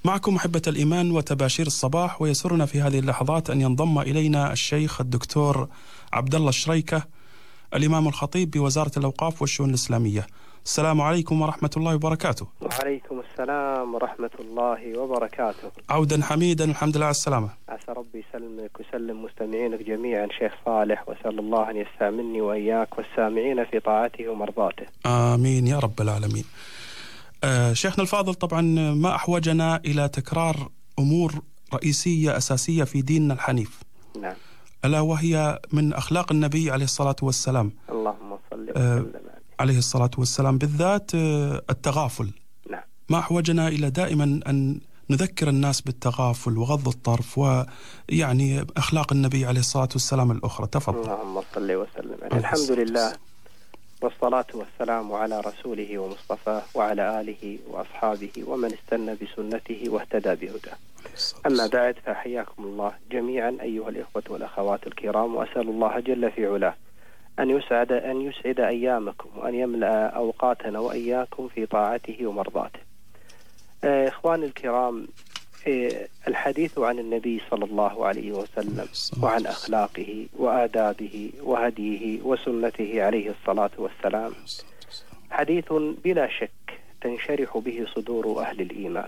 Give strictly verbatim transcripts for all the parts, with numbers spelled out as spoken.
معكم أحبة الإيمان وتباشير الصباح، ويسرنا في هذه اللحظات أن ينضم إلينا الشيخ الدكتور عبد الله الشريكة، الإمام الخطيب بوزارة الأوقاف والشؤون الإسلامية. السلام عليكم ورحمة الله وبركاته. وعليكم السلام ورحمة الله وبركاته. عودا حميدا، الحمد لله على السلامة. عسى ربي يسلمك ويسلم مستمعينك جميعا شيخ صالح، وأسأل الله أن يستعملني وإياك والسامعين في طاعته ومرضاته. آمين يا رب العالمين. آه شيخنا الفاضل، طبعا ما أحوجنا إلى تكرار أمور رئيسية أساسية في ديننا الحنيف، نعم، ألا وهي من أخلاق النبي عليه الصلاة والسلام. اللهم صل وسلم آه عليه الصلاة والسلام، بالذات آه التغافل. نعم. ما أحوجنا إلى دائما أن نذكر الناس بالتغافل وغض الطرف، ويعني أخلاق النبي عليه الصلاة والسلام الأخرى. تفضل. اللهم صل وسلم. الحمد لله والصلاة والسلام على رسوله ومصطفاه وعلى آله وأصحابه ومن استنى بسنته واهتدى بهداه. أما بعد، فحياكم الله جميعا أيها الإخوة والأخوات الكرام، وأسأل الله جل في علاه أن يسعد أن يسعد أيامكم وأن يملأ أوقاتنا وإياكم في طاعته ومرضاته. آه إخواني الكرام، آه الحديث عن النبي صلى الله عليه وسلم وعن أخلاقه وآدابه وهديه وسنته عليه الصلاة والسلام حديث بلا شك تنشرح به صدور أهل الإيمان،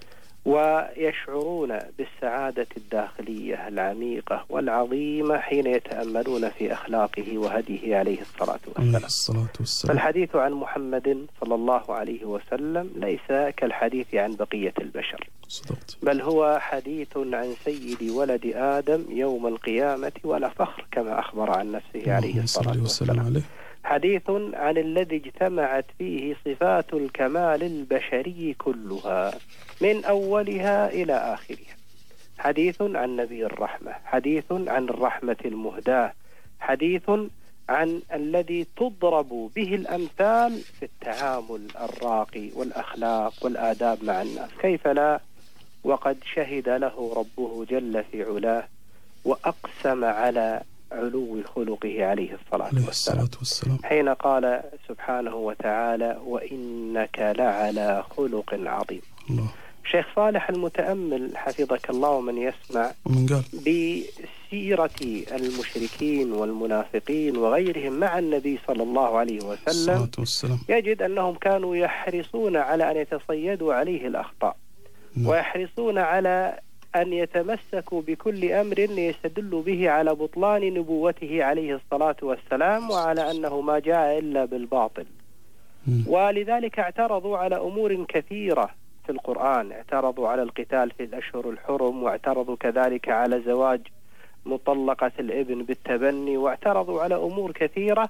ويشعرون بالسعادة الداخلية العميقة والعظيمة حين يتأملون في أخلاقه وهديه عليه الصلاة والسلام. فالحديث عن محمد صلى الله عليه وسلم ليس كالحديث عن بقية البشر، بل هو حديث عن سيد ولد آدم يوم القيامة ولا فخر، كما أخبر عن نفسه عليه الصلاة والسلام. حديث عن الذي اجتمعت فيه صفات الكمال البشري كلها من أولها إلى آخرها. حديث عن نبي الرحمة، حديث عن الرحمة المهداة، حديث عن الذي تضرب به الأمثال في التعامل الراقي والأخلاق والآداب مع الناس، كيف لا، وقد شهد له ربه جل في علاه وأقسم على علو خلقه عليه الصلاة والسلام، والسلام حين قال سبحانه وتعالى: وإنك لعلى خلق عظيم. الله. شيخ صالح المتأمل حفظك الله ومن يسمع بسيرة المشركين والمنافقين وغيرهم مع النبي صلى الله عليه وسلم يجد أنهم كانوا يحرصون على أن يتصيدوا عليه الأخطاء، ويحرصون على أن يتمسكوا بكل أمر يستدل به على بطلان نبوته عليه الصلاة والسلام، وعلى أنه ما جاء إلا بالباطل. ولذلك اعترضوا على أمور كثيرة في القرآن، اعترضوا على القتال في الأشهر الحرم، واعترضوا كذلك على زواج مطلقة الابن بالتبني، واعترضوا على أمور كثيرة،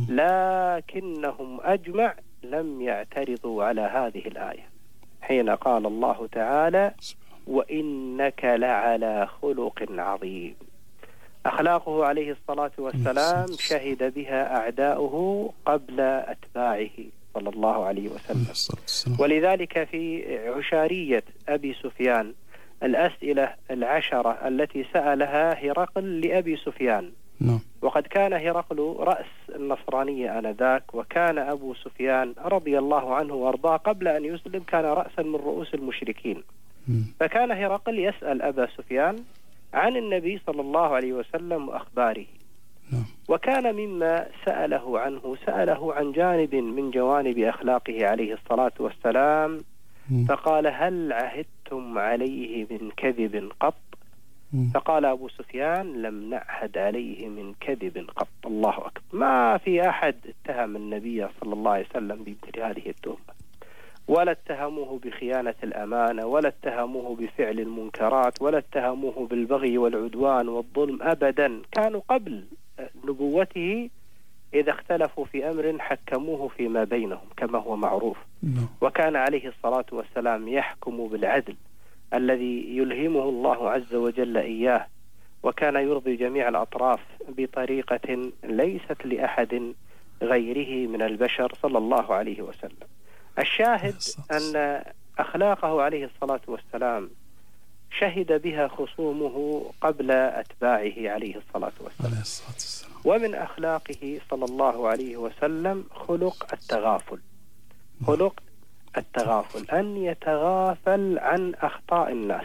لكنهم أجمع لم يعترضوا على هذه الآية حين قال الله تعالى: وإنك لعلى خلق عظيم. أخلاقه عليه الصلاة والسلام شهد بها أعداؤه قبل أتباعه صلى الله عليه وسلم. ولذلك في عشارية أبي سفيان الأسئلة العشرة التي سألها هرقل لأبي سفيان، وقد كان هرقل رأس النصرانية آنذاك، وكان أبو سفيان رضي الله عنه وارضاه قبل أن يسلم كان رأسا من رؤوس المشركين. فكان هرقل يسأل أبا سفيان عن النبي صلى الله عليه وسلم وأخباره، وكان مما سأله عنه سأله عن جانب من جوانب أخلاقه عليه الصلاة والسلام، فقال: هل عهدتم عليه من كذب قط؟ فقال أبو سفيان: لم نعهد عليه من كذب قط. الله أكبر. ما في أحد اتهم النبي صلى الله عليه وسلم بمثل هذه التهمة، ولا اتهموه بخيانة الأمانة، ولا اتهموه بفعل المنكرات، ولا اتهموه بالبغي والعدوان والظلم أبدا. كانوا قبل نبوته إذا اختلفوا في أمر حكموه فيما بينهم كما هو معروف، وكان عليه الصلاة والسلام يحكم بالعدل الذي يلهمه الله عز وجل إياه، وكان يرضي جميع الأطراف بطريقة ليست لأحد غيره من البشر صلى الله عليه وسلم. الشاهد أن أخلاقه عليه الصلاة والسلام شهد بها خصومه قبل أتباعه عليه الصلاة والسلام. ومن أخلاقه صلى الله عليه وسلم خلق التغافل، خلق التغافل، أن يتغافل عن أخطاء الناس.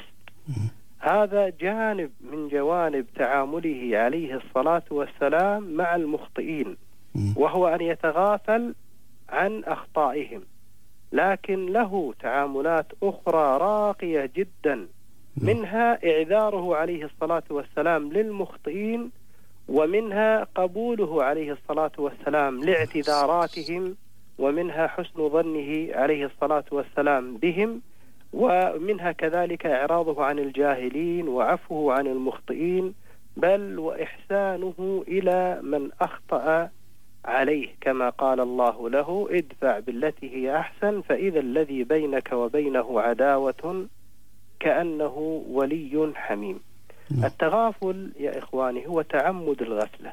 هذا جانب من جوانب تعامله عليه الصلاة والسلام مع المخطئين، وهو أن يتغافل عن أخطائهم. لكن له تعاملات أخرى راقية جدا، منها إعذاره عليه الصلاة والسلام للمخطئين، ومنها قبوله عليه الصلاة والسلام لاعتذاراتهم، ومنها حسن ظنه عليه الصلاة والسلام بهم، ومنها كذلك إعراضه عن الجاهلين وعفوه عن المخطئين، بل وإحسانه إلى من أخطأ عليه، كما قال الله له: ادفع بالتي هي أحسن فإذا الذي بينك وبينه عداوة كأنه ولي حميم. التغافل يا إخواني هو تعمد الغفلة،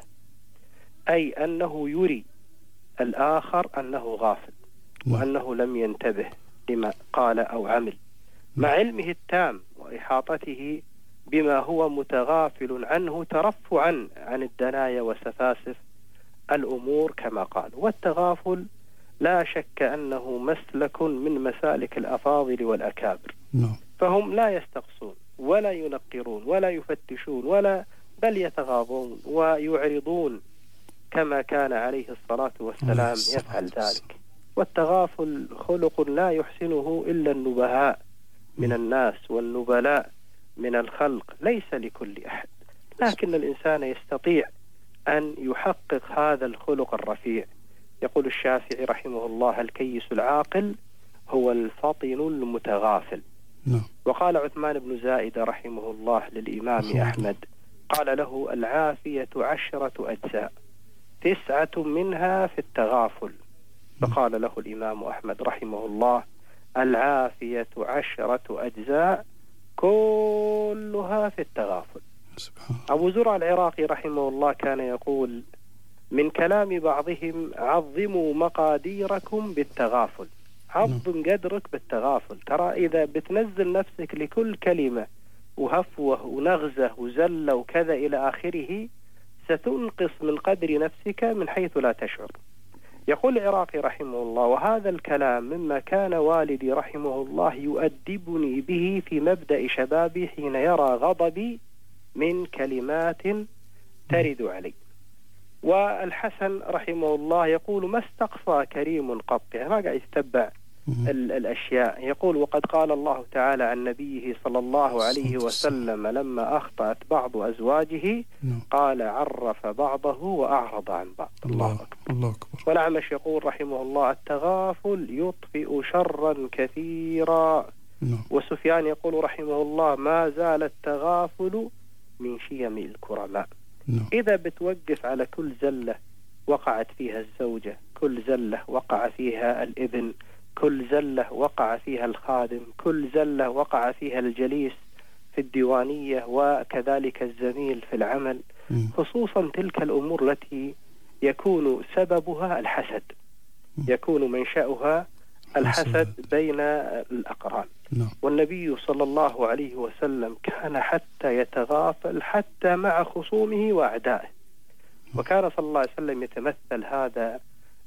أي أنه يري الآخر أنه غافل وأنه لم ينتبه لما قال أو عمل، مع علمه التام وإحاطته بما هو متغافل عنه ترفعا عن الدنايا وسفاسف الأمور كما قال. والتغافل لا شك أنه مسلك من مسالك الأفاضل والأكابر، فهم لا يستقصون ولا ينقرون ولا يفتشون ولا بل يتغاضون ويعرضون كما كان عليه الصلاة والسلام يفعل ذلك. والتغافل خلق لا يحسنه إلا النبهاء من الناس والنبلاء من الخلق، ليس لكل أحد، لكن الإنسان يستطيع أن يحقق هذا الخلق الرفيع. يقول الشافعي رحمه الله: الكيس العاقل هو الفطن المتغافل. وقال عثمان بن زائدة رحمه الله للإمام أحمد، قال له: العافية عشرة أجزاء، تسعة منها في التغافل. فقال له الإمام أحمد رحمه الله: العافية عشرة أجزاء كلها في التغافل. أبو زرع العراقي رحمه الله كان يقول من كلام بعضهم: عظموا مقاديركم بالتغافل، عظم قدرك بالتغافل. ترى إذا بتنزل نفسك لكل كلمة وهفوة ونغزة وزلة وكذا إلى آخره، ستنقص من قدر نفسك من حيث لا تشعر. يقول العراقي رحمه الله: وهذا الكلام مما كان والدي رحمه الله يؤدبني به في مبدأ شبابي حين يرى غضبي من كلمات ترد علي. والحسن رحمه الله يقول: ما استقصى كريم قط، يعني ما قاعد يتبع الأشياء. يقول: وقد قال الله تعالى عن نبيه صلى الله عليه وسلم لما أخطأت بعض أزواجه قال: عرف بعضه وأعرض عن بعض. الله أكبر. الله أكبر. والأعمش يقول رحمه الله: التغافل يطفئ شرا كثيرا. وسفيان يقول رحمه الله: ما زال التغافل من شيم الكرماء. إذا بتوقف على كل زلة وقعت فيها الزوجة، كل زلة وقع فيها الابن، كل زلة وقع فيها الخادم، كل زلة وقع فيها الجليس في الديوانية وكذلك الزميل في العمل، خصوصا تلك الأمور التي يكون سببها الحسد، يكون منشأها الحسد بين الأقران. والنبي صلى الله عليه وسلم كان حتى يتغافل حتى مع خصومه وأعدائه، وكان صلى الله عليه وسلم يتمثل هذا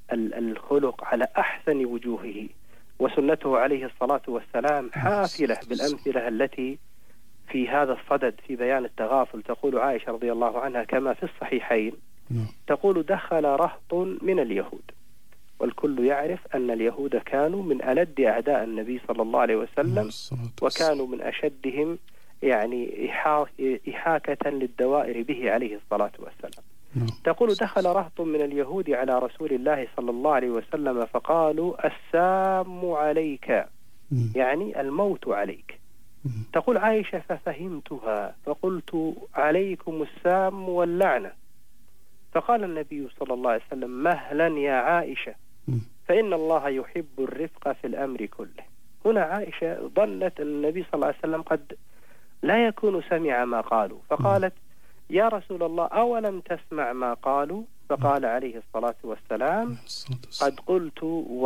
الخلق على أحسن وجوهه. وسنته عليه الصلاة والسلام حافلة بالأمثلة التي في هذا الصدد في بيان التغافل. تقول عائشة رضي الله عنها كما في الصحيحين، تقول: دخل رهط من اليهود، والكل يعرف أن اليهود كانوا من ألد أعداء النبي صلى الله عليه وسلم، وكانوا من أشدهم يعني إحاكة للدوائر به عليه الصلاة والسلام. تقول: دخل رهط من اليهود على رسول الله صلى الله عليه وسلم فقالوا: السام عليك، يعني الموت عليك. تقول عائشة: ففهمتها فقلت: عليكم السام واللعنة. فقال النبي صلى الله عليه وسلم: مهلا يا عائشة، فإن الله يحب الرفق في الأمر كله. هنا عائشة ظنت أن النبي صلى الله عليه وسلم قد لا يكون سمع ما قالوا، فقالت: يا رسول الله أولم تسمع ما قالوا؟ فقال عليه الصلاة والسلام: قد قلت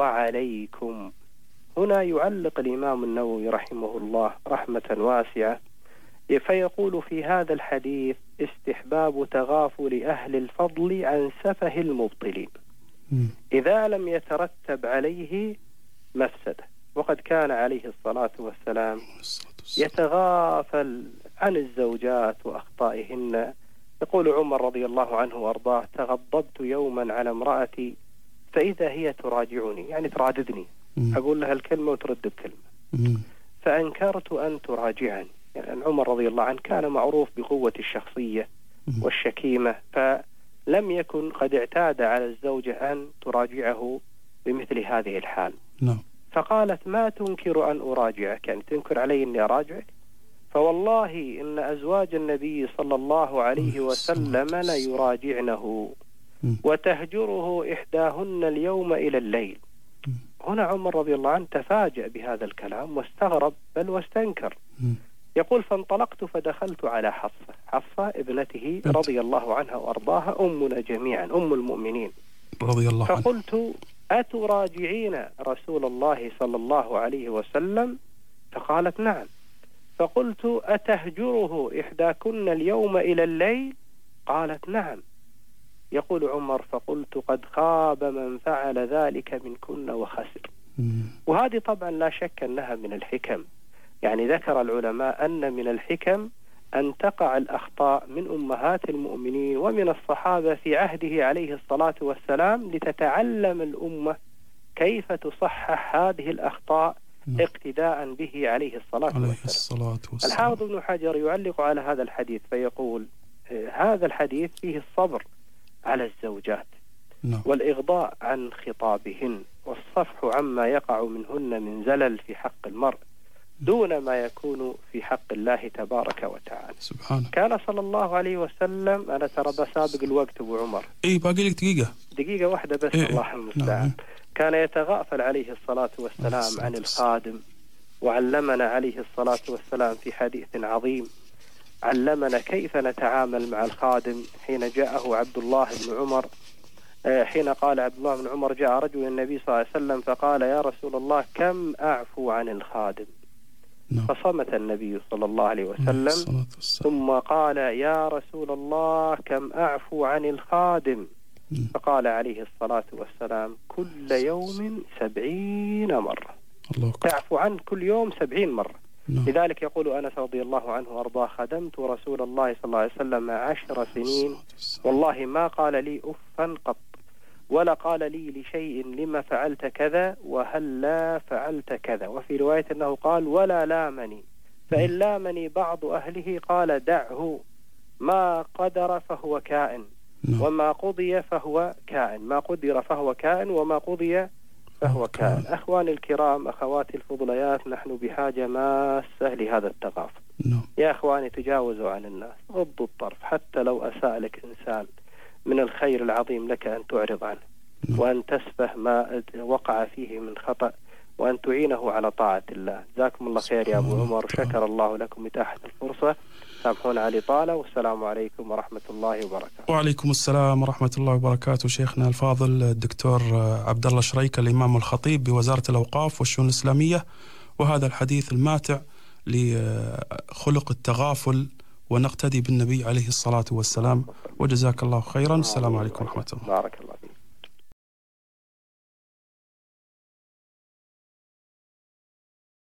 وعليكم. هنا يعلق الإمام النووي رحمه الله رحمة واسعة فيقول في هذا الحديث: استحباب تغافل أهل الفضل عن سفه المبطلين إذا لم يترتب عليه مفسدة. وقد كان عليه الصلاة والسلام يتغافل عن الزوجات وأخطائهن. يقول عمر رضي الله عنه وأرضاه: تغضبت يوما على امرأتي فإذا هي تراجعني، يعني تراددني، أقول لها الكلمة وترد بكلمة، فأنكرت أن تراجعني. يعني عمر رضي الله عنه كان معروف بقوة الشخصية والشكيمة، فلم يكن قد اعتاد على الزوجة أن تراجعه بمثل هذه الحال. فقالت: ما تنكر أن أراجعك؟ يعني تنكر علي أني أراجعك؟ فوالله إن أزواج النبي صلى الله عليه وسلم ليراجعنه وتهجره إحداهن اليوم إلى الليل. هنا عمر رضي الله عنه تفاجأ بهذا الكلام واستغرب بل واستنكر. يقول: فانطلقت فدخلت على حفصة، حفصة ابنته رضي الله عنها وأرضاها، أمنا جميعا، أم المؤمنين رضي الله عنها، فقلت: أتراجعين رسول الله صلى الله عليه وسلم؟ فقالت: نعم. فقلت: أتهجره إحداكن اليوم إلى الليل؟ قالت: نعم. يقول عمر: فقلت: قد خاب من فعل ذلك منكن وخسر. وهذه طبعا لا شك أنها من الحكم. يعني ذكر العلماء أن من الحكم أن تقع الأخطاء من أمهات المؤمنين ومن الصحابة في عهده عليه الصلاة والسلام، لتتعلم الأمة كيف تصحح هذه الأخطاء اقتداء به عليه الصلاة والسلام. الحافظ ابن حجر يعلق على هذا الحديث فيقول: هذا الحديث فيه الصبر على الزوجات والإغضاء عن خطابهن والصفح عما يقع منهن من زلل في حق المرء دون ما يكون في حق الله تبارك وتعالى. سبحانه. كان صلى الله عليه وسلم، أنا ترى بسابق الوقت أبو عمر، إيه باقي لك دقيقة دقيقة واحدة بس. إيه الله المستعان. نعم. كان يتغافل عليه الصلاة والسلام عن الخادم، وعلمنا عليه الصلاة والسلام في حديث عظيم، علمنا كيف نتعامل مع الخادم. حين جاءه عبد الله بن عمر، حين قال عبد الله بن عمر: جاء رجل النبي صلى الله عليه وسلم فقال: يا رسول الله كم أعفو عن الخادم؟ فصمت النبي صلى الله عليه وسلم ثم قال: يا رسول الله كم أعفو عن الخادم؟ فقال عليه الصلاة والسلام: كل يوم سبعين مرة. تعفو عنه كل يوم سبعين مرة. لذلك يقول أنس رضي الله عنه وأرضاه: خدمت رسول الله صلى الله عليه وسلم عشر سنين والله ما قال لي أفا قط، ولا قال لي لشيء لما فعلت كذا وهل لا فعلت كذا. وفي رواية أنه قال: ولا لامني، فإن لامني بعض أهله قال: دعه، ما قدر فهو كائن وما قضي فهو كائن، ما قدر فهو كائن وما قضي فهو كائن. أخواني الكرام، أخواتي الفضليات، نحن بحاجة ماسة لهذا التغافل. يا أخواني تجاوزوا عن الناس، غضوا الطرف، حتى لو أساء لك إنسان من الخير العظيم لك أن تعرض عنه وأن تسفه ما وقع فيه من خطأ وأن تعينه على طاعة الله. جزاكم الله خير يا أبو عمر، شكر الله لكم إتاحة الفرصة. سامحونا على الإطالة، والسلام عليكم ورحمة الله وبركاته. وعليكم السلام ورحمة الله وبركاته. شيخنا الفاضل الدكتور عبد الله الشريكة، الإمام الخطيب بوزارة الأوقاف والشؤون الإسلامية، وهذا الحديث الماتع لخلق التغافل ونقتدي بالنبي عليه الصلاة والسلام. وجزاك الله خيرا. السلام عليكم ورحمة الله. بارك